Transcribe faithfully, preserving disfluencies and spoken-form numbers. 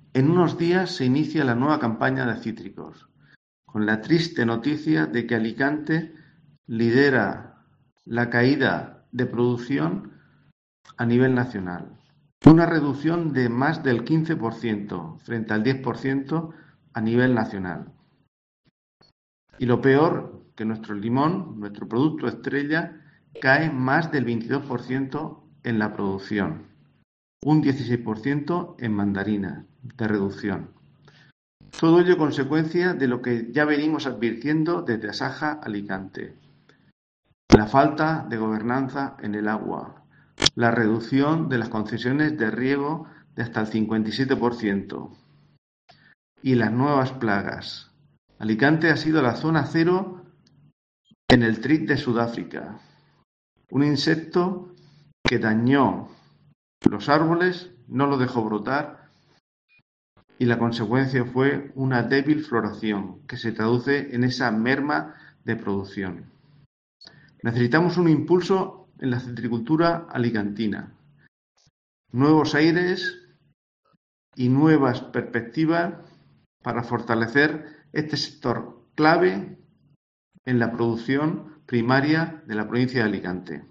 En unos días se inicia la nueva campaña de cítricos, con la triste noticia de que Alicante lidera la caída de producción a nivel nacional. Una reducción de más del quince por ciento frente al diez por ciento a nivel nacional. Y lo peor, que nuestro limón, nuestro producto estrella, cae más del veintidós por ciento en la producción, un dieciséis por ciento en mandarinas de reducción. Todo ello consecuencia de lo que ya venimos advirtiendo desde Asaja Alicante. La falta de gobernanza en el agua, la reducción de las concesiones de riego de hasta el cincuenta y siete por ciento y las nuevas plagas. Alicante ha sido la zona cero en el trit de Sudáfrica, un insecto que dañó los árboles, no los dejó brotar y la consecuencia fue una débil floración que se traduce en esa merma de producción. Necesitamos un impulso en la citricultura alicantina, nuevos aires y nuevas perspectivas para fortalecer este sector clave en la producción primaria de la provincia de Alicante.